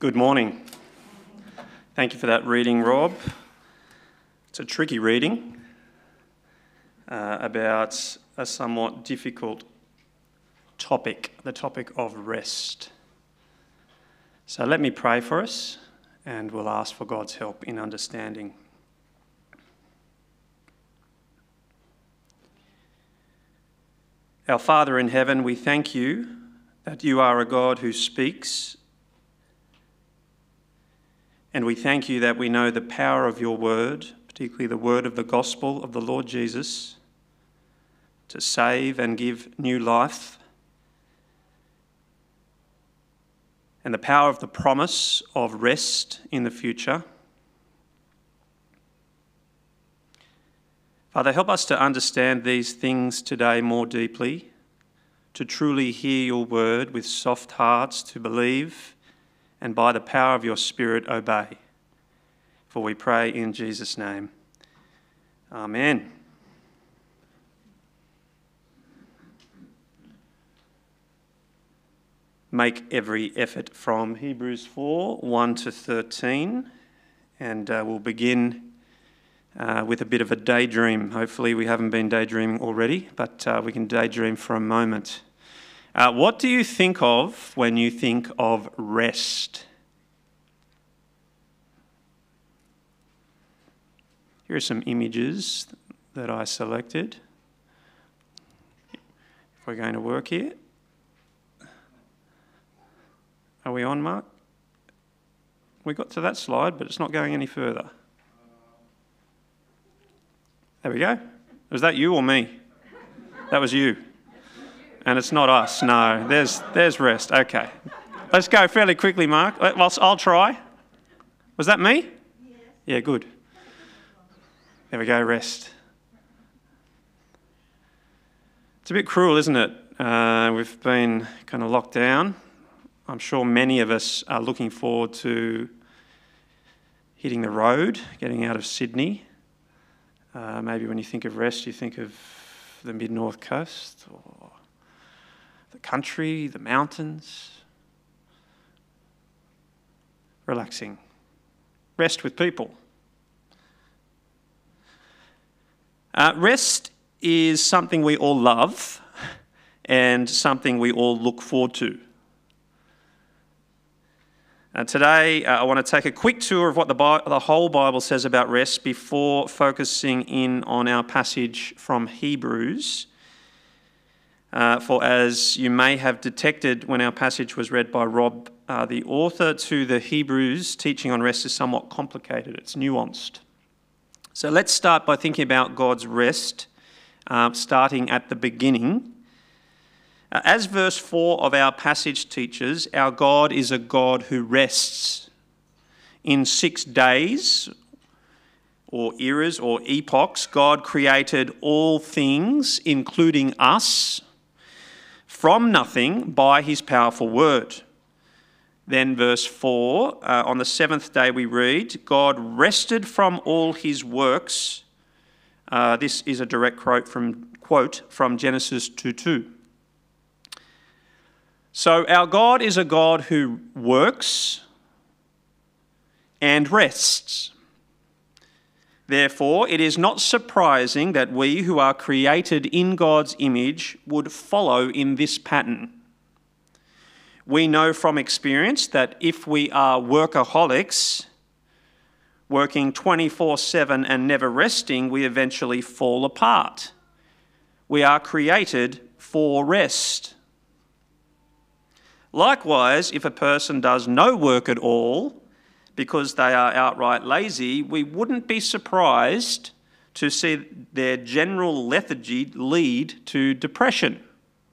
Good morning. Thank you for that reading, Rob. It's a tricky reading about a somewhat difficult topic, the topic of rest. So let me pray for us and we'll ask for God's help in understanding. Our Father in heaven, we thank you that you are a God who speaks. And we thank you that we know the power of your word, particularly the word of the gospel of the Lord Jesus, to save and give new life. And the power of the promise of rest in the future. Father, help us to understand these things today more deeply, to truly hear your word with soft hearts, to believe and by the power of your Spirit obey. For we pray in Jesus' name. Amen. Make every effort from Hebrews 4, 1 to 13. And we'll begin with a bit of a daydream. Hopefully we haven't been daydreaming already, but we can daydream for a moment. What do you think of when you think of rest? Here are some images that I selected. If we're going to work here. Are we on, Mark? We got to that slide, but it's not going any further. There we go. Was that you or me? That was you. And it's not us, no. There's rest. Okay. Let's go fairly quickly, Mark. I'll try. Was that me? Yes. Yeah, good. There we go, rest. It's a bit cruel, isn't it? We've been kind of locked down. I'm sure many of us are looking forward to hitting the road, getting out of Sydney. Maybe when you think of rest, you think of the mid-north coast or the country, the mountains. Relaxing. Rest with people. Rest is something we all love and something we all look forward to. Today, I want to take a quick tour of what the whole Bible says about rest before focusing in on our passage from Hebrews. For as you may have detected when our passage was read by Rob, the author to the Hebrews teaching on rest is somewhat complicated. It's nuanced. So let's start by thinking about God's rest, starting at the beginning. As verse 4 of our passage teaches, our God is a God who rests. In 6 days, or eras, or epochs, God created all things, including us, from nothing by his powerful word. Then verse 4, on the 7th day we read, God rested from all his works. This is a direct quote from Genesis 2:2. So our God is a God who works and rests. Therefore, it is not surprising that we who are created in God's image would follow in this pattern. We know from experience that if we are workaholics, working 24/7 and never resting, we eventually fall apart. We are created for rest. Likewise, if a person does no work at all because they are outright lazy, we wouldn't be surprised to see their general lethargy lead to depression.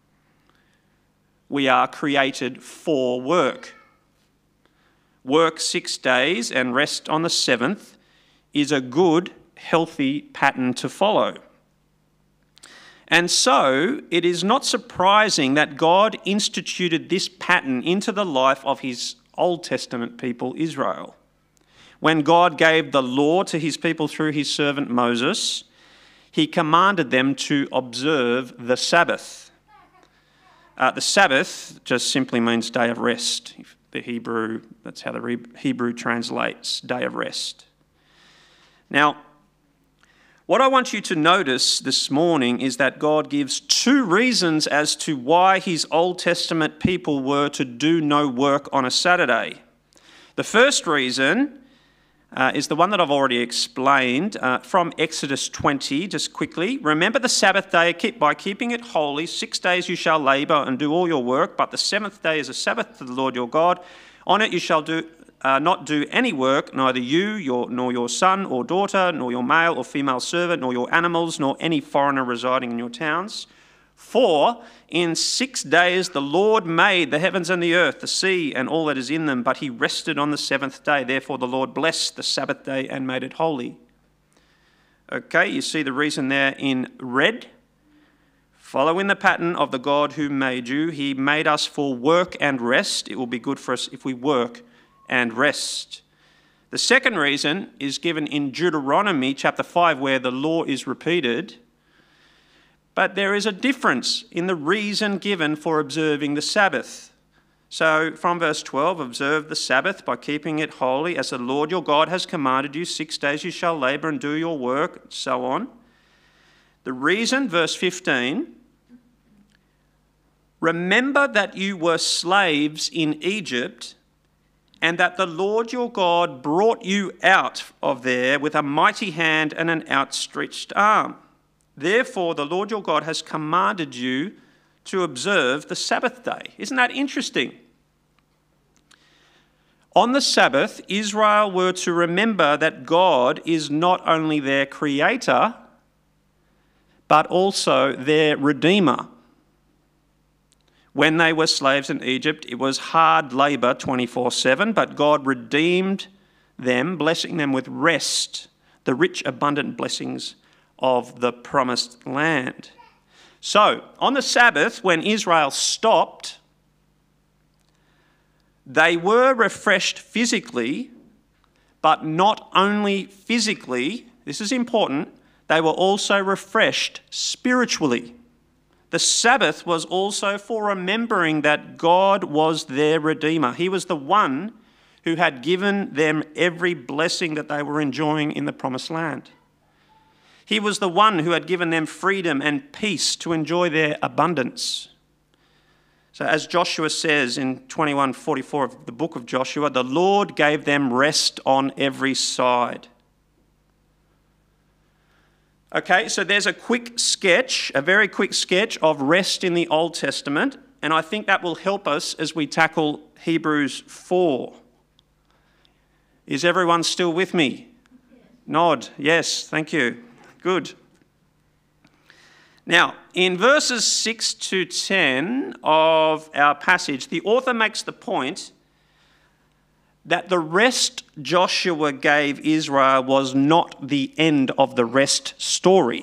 We are created for work. Work 6 days and rest on the 7th is a good, healthy pattern to follow. And so, it is not surprising that God instituted this pattern into the life of his Old Testament people, Israel. When God gave the law to his people through his servant Moses, he commanded them to observe the Sabbath. The Sabbath just simply means day of rest. that's how the Hebrew translates day of rest. Now, what I want you to notice this morning is that God gives two reasons as to why his Old Testament people were to do no work on a Saturday. The first reason is the one that I've already explained from Exodus 20, just quickly. Remember the Sabbath day, by keeping it holy. 6 days you shall labour and do all your work, but the seventh day is a Sabbath to the Lord your God. On it you shall not do any work, neither you, nor your son or daughter, nor your male or female servant, nor your animals, nor any foreigner residing in your towns. For in 6 days the Lord made the heavens and the earth, the sea and all that is in them, but he rested on the seventh day. Therefore the Lord blessed the Sabbath day and made it holy. Okay, you see the reason there in red. Follow in the pattern of the God who made you. He made us for work and rest. It will be good for us if we work and rest. The second reason is given in Deuteronomy chapter 5, where the law is repeated. But there is a difference in the reason given for observing the Sabbath. So from verse 12, observe the Sabbath by keeping it holy, as the Lord your God has commanded you. 6 days you shall labour and do your work, so on. The reason, verse 15, remember that you were slaves in Egypt, and that the Lord your God brought you out of there with a mighty hand and an outstretched arm. Therefore, the Lord your God has commanded you to observe the Sabbath day. Isn't that interesting? On the Sabbath, Israel were to remember that God is not only their creator, but also their redeemer. When they were slaves in Egypt, it was hard labour 24/7, but God redeemed them, blessing them with rest, the rich, abundant blessings of the promised land. So, on the Sabbath, when Israel stopped, they were refreshed physically, but not only physically, this is important, they were also refreshed spiritually. The Sabbath was also for remembering that God was their Redeemer. He was the one who had given them every blessing that they were enjoying in the Promised Land. He was the one who had given them freedom and peace to enjoy their abundance. So as Joshua says in 21:44 of the book of Joshua, the Lord gave them rest on every side. Okay, so there's a very quick sketch of rest in the Old Testament, and I think that will help us as we tackle Hebrews 4. Is everyone still with me? Nod. Yes, thank you. Good. Now, in verses 6 to 10 of our passage, the author makes the point that the rest Joshua gave Israel was not the end of the rest story.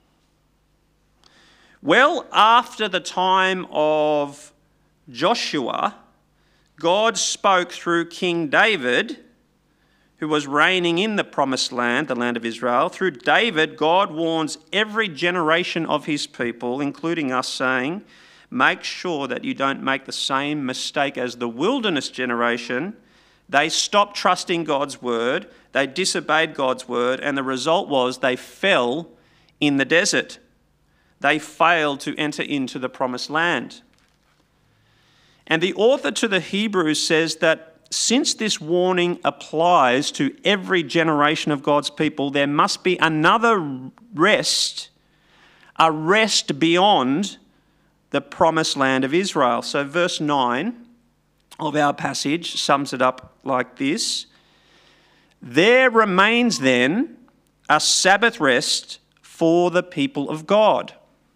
Well, after the time of Joshua, God spoke through King David, who was reigning in the Promised Land, the land of Israel. Through David, God warns every generation of his people, including us, saying, make sure that you don't make the same mistake as the wilderness generation. They stopped trusting God's word, they disobeyed God's word, and the result was they fell in the desert. They failed to enter into the Promised Land. And the author to the Hebrews says that since this warning applies to every generation of God's people, there must be another rest, a rest beyond the Promised Land of Israel. So verse 9 of our passage sums it up like this. There remains then a Sabbath rest for the people of God.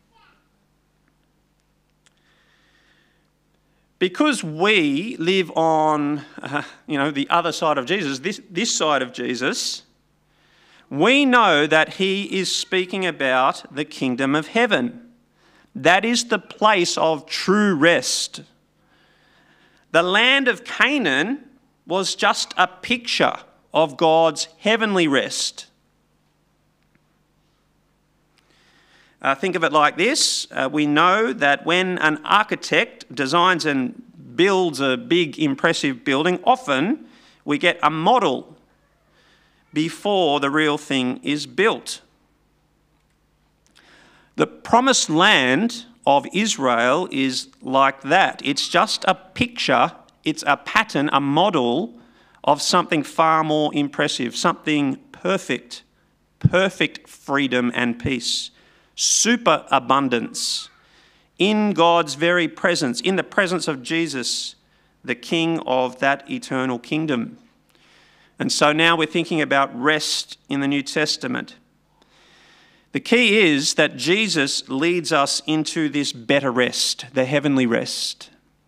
Because we live on, the other side of Jesus, this side of Jesus, we know that he is speaking about the kingdom of heaven. That is the place of true rest. The land of Canaan was just a picture of God's heavenly rest. Think of it like this. We know that when an architect designs and builds a big, impressive building, often we get a model before the real thing is built. The promised land of Israel is like that. It's just a picture, it's a pattern, a model of something far more impressive, something perfect, perfect freedom and peace, super abundance, in God's very presence, in the presence of Jesus, the King of that eternal kingdom. And so now we're thinking about rest in the New Testament. The key is that Jesus leads us into this better rest, the heavenly rest.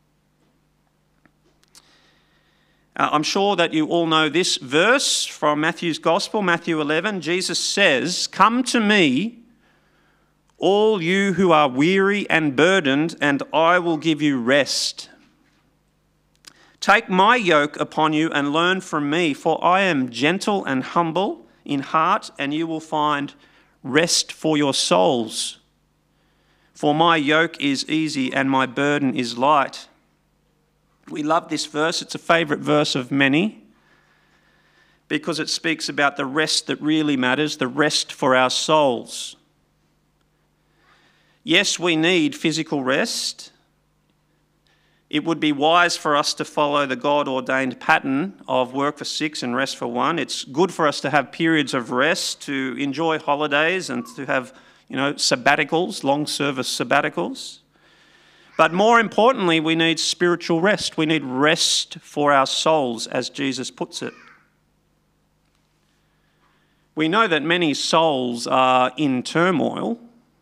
I'm sure that you all know this verse from Matthew's Gospel, Matthew 11. Jesus says, "Come to me, all you who are weary and burdened, and I will give you rest. Take my yoke upon you and learn from me, for I am gentle and humble in heart, and you will find rest for your souls. For my yoke is easy and my burden is light." We love this verse. It's a favourite verse of many because it speaks about the rest that really matters, the rest for our souls. Yes, we need physical rest. It would be wise for us to follow the God-ordained pattern of work for 6 and rest for 1. It's good for us to have periods of rest, to enjoy holidays and to have, sabbaticals, long service sabbaticals. But more importantly, we need spiritual rest. We need rest for our souls, as Jesus puts it. We know that many souls are in turmoil,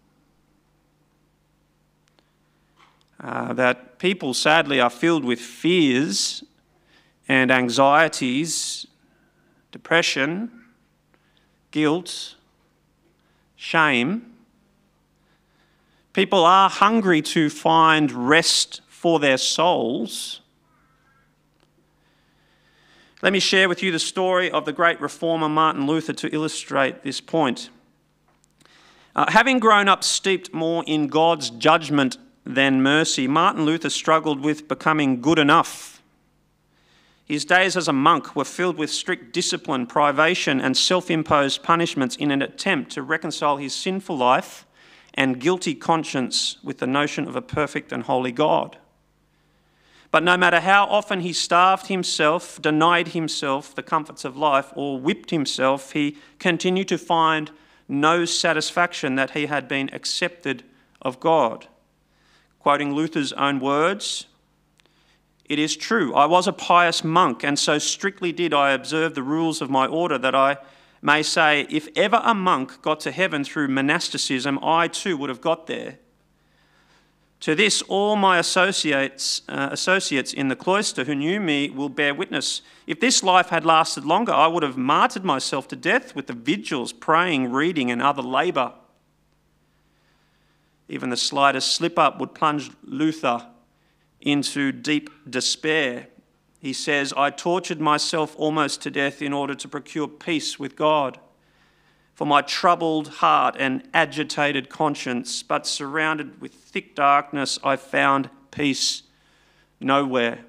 that people sadly are filled with fears and anxieties, depression, guilt, shame. People are hungry to find rest for their souls. Let me share with you the story of the great reformer Martin Luther to illustrate this point. Having grown up steeped more in God's judgment than mercy, Martin Luther struggled with becoming good enough. His days as a monk were filled with strict discipline, privation, and self-imposed punishments in an attempt to reconcile his sinful life and guilty conscience with the notion of a perfect and holy God. But no matter how often he starved himself, denied himself the comforts of life, or whipped himself, he continued to find no satisfaction that he had been accepted of God. Quoting Luther's own words, "It is true, I was a pious monk, and so strictly did I observe the rules of my order that I may say, if ever a monk got to heaven through monasticism, I too would have got there. To this all my associates in the cloister who knew me will bear witness. If this life had lasted longer, I would have martyred myself to death with the vigils, praying, reading, and other labour." Even the slightest slip-up would plunge Luther into deep despair. He says, "I tortured myself almost to death in order to procure peace with God for my troubled heart and agitated conscience, but surrounded with thick darkness, I found peace nowhere."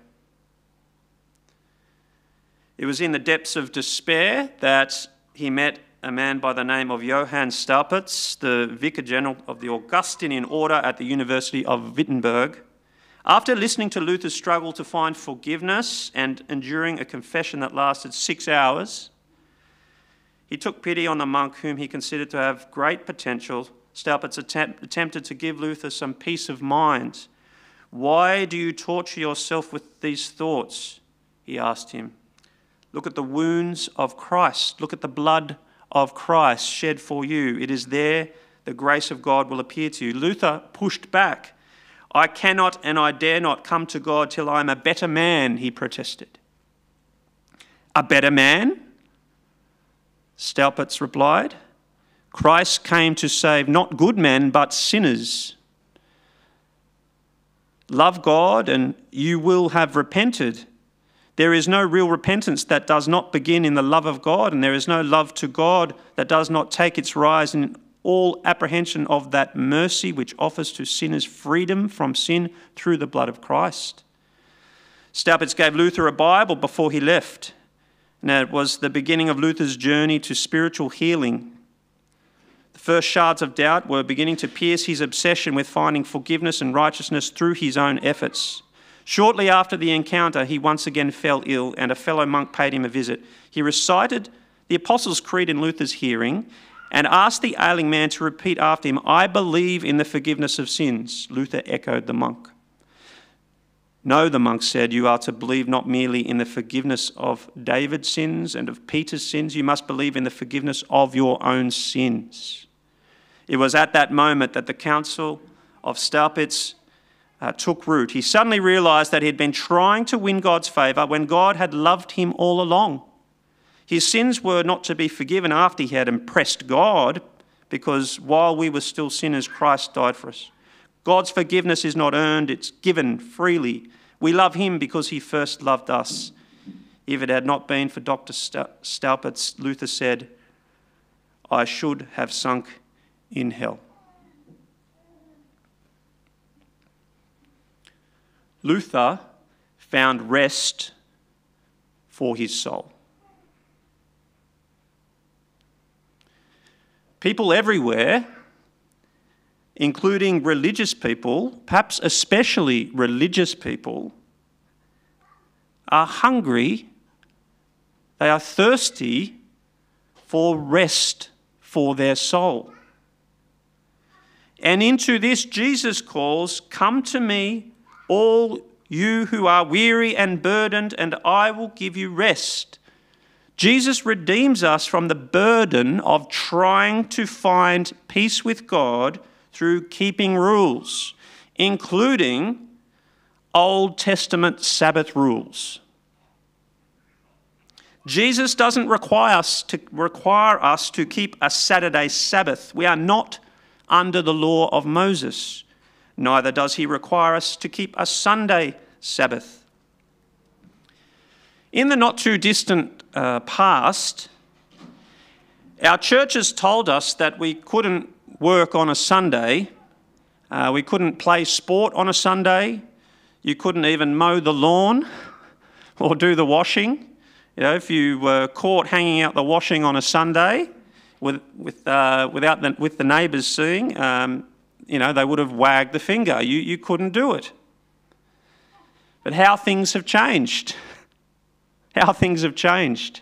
It was in the depths of despair that he met a man by the name of Johann Staupitz, the Vicar General of the Augustinian Order at the University of Wittenberg. After listening to Luther's struggle to find forgiveness and enduring a confession that lasted 6 hours, he took pity on the monk whom he considered to have great potential. Staupitz attempted to give Luther some peace of mind. "Why do you torture yourself with these thoughts?" he asked him. "Look at the wounds of Christ. Look at the blood of Christ shed for you. It is there the grace of God will appear to you." Luther pushed back. "I cannot and I dare not come to God till I am a better man," he protested. "A better man?" Staupitz replied. "Christ came to save not good men but sinners. Love God and you will have repented. There is no real repentance that does not begin in the love of God, and there is no love to God that does not take its rise in all apprehension of that mercy which offers to sinners freedom from sin through the blood of Christ. Staupitz gave Luther a Bible before he left. And it was the beginning of Luther's journey to spiritual healing. The first shards of doubt were beginning to pierce his obsession with finding forgiveness and righteousness through his own efforts. Shortly after the encounter, he once again fell ill, and a fellow monk paid him a visit. He recited the Apostles' Creed in Luther's hearing and asked the ailing man to repeat after him, "I believe in the forgiveness of sins." Luther echoed the monk. "No," the monk said, "you are to believe not merely in the forgiveness of David's sins and of Peter's sins, you must believe in the forgiveness of your own sins." It was at that moment that the counsel of Staupitz took root. He suddenly realised that he had been trying to win God's favour when God had loved him all along. His sins were not to be forgiven after he had impressed God, because while we were still sinners, Christ died for us. God's forgiveness is not earned, it's given freely. We love him because he first loved us. If it had not been for Dr. Staupitz, Luther said, I should have sunk in hell. Luther found rest for his soul. People everywhere, including religious people, perhaps especially religious people, are hungry, they are thirsty for rest for their soul. And into this Jesus calls, "Come to me, all you who are weary and burdened, and I will give you rest." Jesus redeems us from the burden of trying to find peace with God through keeping rules, including Old Testament Sabbath rules. Jesus doesn't require us to keep a Saturday Sabbath. We are not under the law of Moses. Neither does he require us to keep a Sunday Sabbath. In the not too distant past, our churches told us that we couldn't work on a Sunday, we couldn't play sport on a Sunday, you couldn't even mow the lawn or do the washing. You know, if you were caught hanging out the washing on a Sunday with the neighbours seeing, they would have wagged the finger. You couldn't do it. But how things have changed. How things have changed.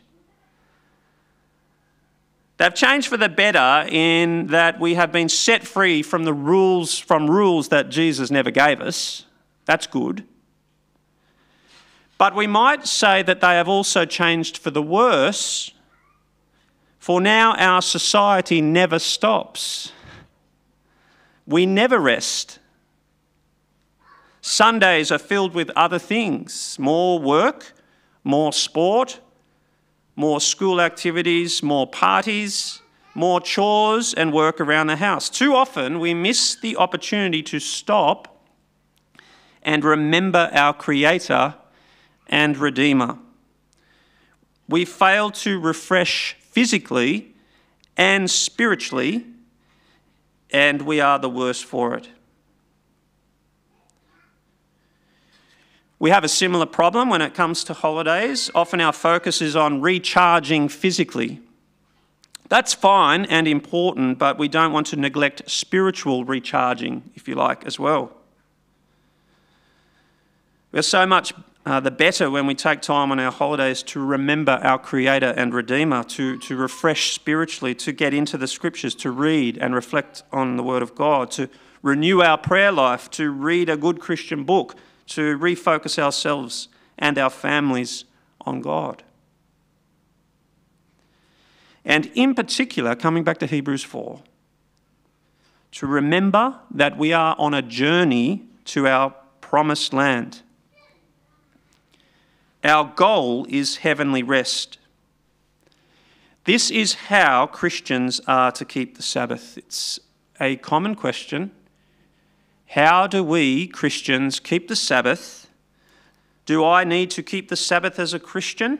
They've changed for the better in that we have been set free from rules that Jesus never gave us. That's good. But we might say that they have also changed for the worse, for now our society never stops. We never rest. Sundays are filled with other things: more work, more sport, more school activities, more parties, more chores and work around the house. Too often we miss the opportunity to stop and remember our Creator and Redeemer. We fail to refresh physically and spiritually, and we are the worse for it. We have a similar problem when it comes to holidays. Often our focus is on recharging physically. That's fine and important, but we don't want to neglect spiritual recharging, if you like, as well. We're so much the better when we take time on our holidays to remember our Creator and Redeemer, to refresh spiritually, to get into the Scriptures, to read and reflect on the Word of God, to renew our prayer life, to read a good Christian book, to refocus ourselves and our families on God. And in particular, coming back to Hebrews 4, to remember that we are on a journey to our promised land. Our goal is heavenly rest. This is how Christians are to keep the Sabbath. It's a common question. How do we Christians keep the Sabbath? Do I need to keep the Sabbath as a Christian?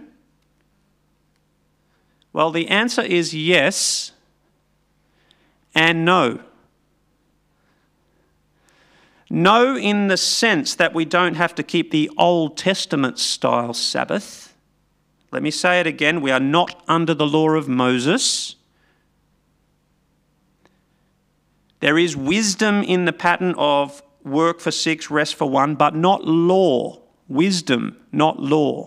Well, the answer is yes and no. No, in the sense that we don't have to keep the Old Testament style Sabbath. Let me say it again. We are not under the law of Moses. There is wisdom in the pattern of work for 6, rest for 1, but not law. Wisdom, not law.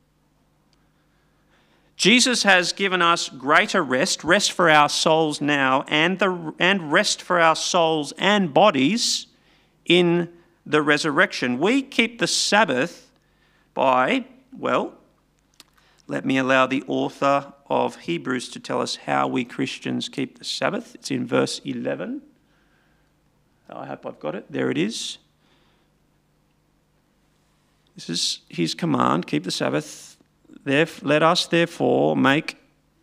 Jesus has given us greater rest for our souls now, and rest for our souls and bodies in the resurrection. We keep the Sabbath by, well, let me allow the author of Hebrews to tell us how we Christians keep the Sabbath. It's in verse 11. I hope I've got it. There it is. This is his command, keep the Sabbath. Let us therefore make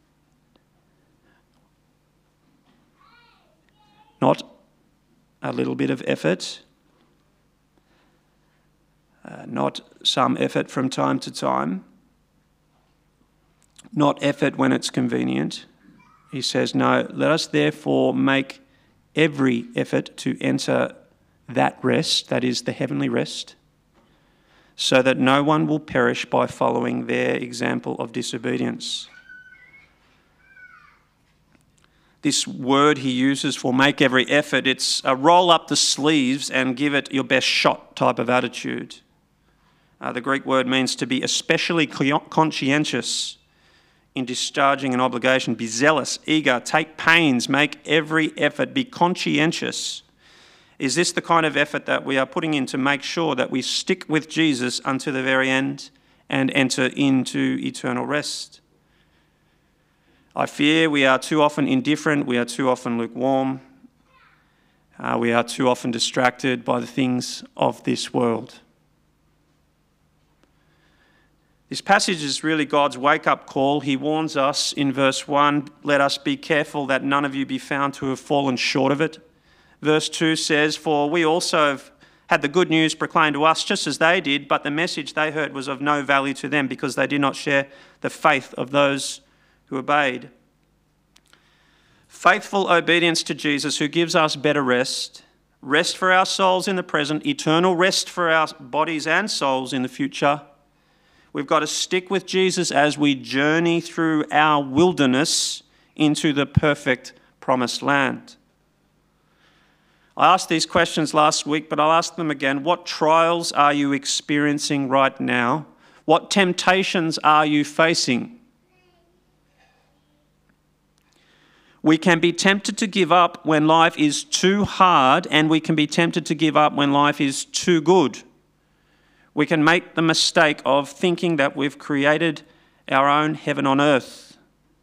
not a little bit of effort, not some effort from time to time, not effort when it's convenient. He says, no, let us therefore make every effort to enter that rest, that is the heavenly rest, so that no one will perish by following their example of disobedience. This word he uses for make every effort, it's a roll up the sleeves and give it your best shot type of attitude. The Greek word means to be especially conscientious in discharging an obligation. Be zealous, eager, take pains, make every effort, be conscientious. Is this the kind of effort that we are putting in to make sure that we stick with Jesus unto the very end and enter into eternal rest? I fear we are too often indifferent, we are too often lukewarm, we are too often distracted by the things of this world. This passage is really God's wake-up call. He warns us in verse 1, let us be careful that none of you be found to have fallen short of it. Verse 2 says, for we also have had the good news proclaimed to us just as they did, but the message they heard was of no value to them because they did not share the faith of those who obeyed. Faithful obedience to Jesus, who gives us better rest, rest for our souls in the present, eternal rest for our bodies and souls in the future. We've got to stick with Jesus as we journey through our wilderness into the perfect promised land. I asked these questions last week, but I'll ask them again. What trials are you experiencing right now? What temptations are you facing? We can be tempted to give up when life is too hard, and we can be tempted to give up when life is too good. We can make the mistake of thinking that we've created our own heaven on earth.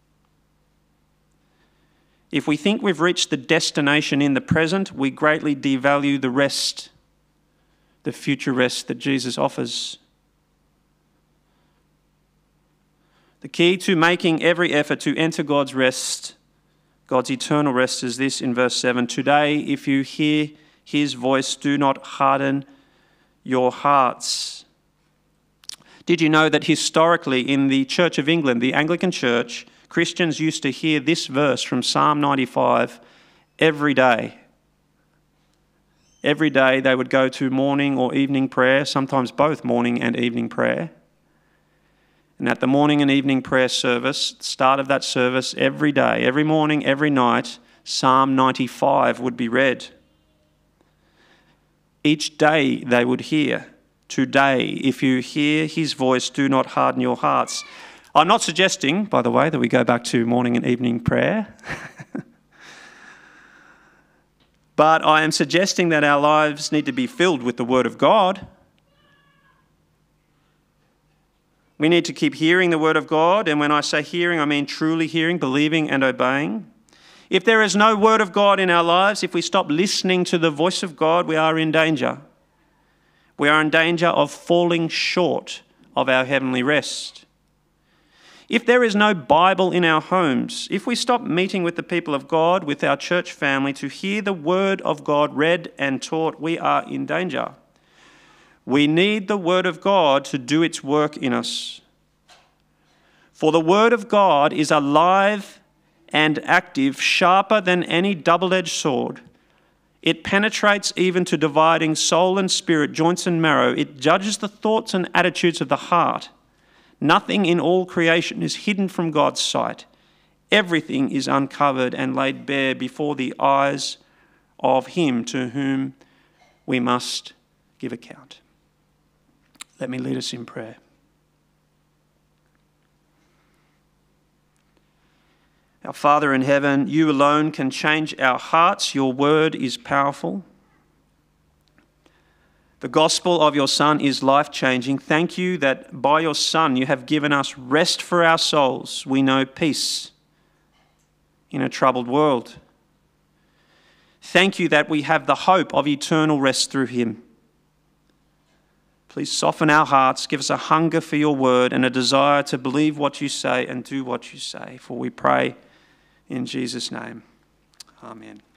If we think we've reached the destination in the present, we greatly devalue the rest, the future rest that Jesus offers. The key to making every effort to enter God's rest, God's eternal rest, is this in verse 7. Today, if you hear his voice, do not harden your hearts. Did you know that historically in the Church of England, the Anglican Church, Christians used to hear this verse from Psalm 95 every day? Every day they would go to morning or evening prayer, sometimes both morning and evening prayer. And at the morning and evening prayer service, start of that service, every day, every morning, every night, Psalm 95 would be read. Each day they would hear, today, if you hear his voice, do not harden your hearts. I'm not suggesting, by the way, that we go back to morning and evening prayer. But I am suggesting that our lives need to be filled with the Word of God. We need to keep hearing the Word of God, and when I say hearing, I mean truly hearing, believing and obeying. If there is no Word of God in our lives, if we stop listening to the voice of God, we are in danger. We are in danger of falling short of our heavenly rest. If there is no Bible in our homes, if we stop meeting with the people of God, with our church family, to hear the Word of God read and taught, we are in danger. We need the Word of God to do its work in us. For the Word of God is alive and active, sharper than any double-edged sword. It penetrates even to dividing soul and spirit, joints and marrow. It judges the thoughts and attitudes of the heart. Nothing in all creation is hidden from God's sight. Everything is uncovered and laid bare before the eyes of him to whom we must give account. Let me lead us in prayer. Our Father in heaven, you alone can change our hearts. Your word is powerful. The gospel of your Son is life-changing. Thank you that by your Son you have given us rest for our souls. We know peace in a troubled world. Thank you that we have the hope of eternal rest through him. Please soften our hearts, give us a hunger for your word and a desire to believe what you say and do what you say. For we pray in Jesus' name. Amen.